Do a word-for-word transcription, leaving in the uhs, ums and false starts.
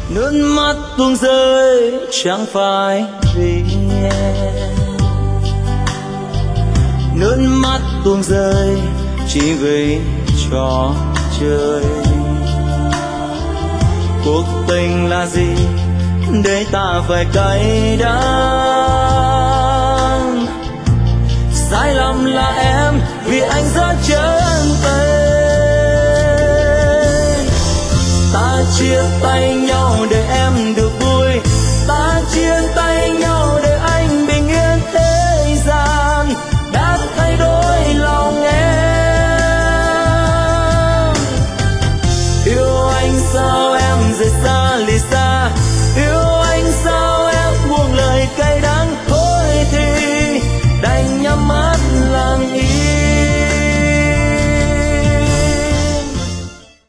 nước mắt tuôn rơi chẳng phải vì em, nước mắt tuôn rơi chỉ vì trò chơi. Cuộc tình là gì để ta phải cay đắng? Sai lầm là em vì anh rất chân tình. Ta chia tay nhau để em được vui, ta chia tay nhau để anh bình yên thế gian. Đã thay đổi lòng em, yêu anh sao em rời xa lìa xa.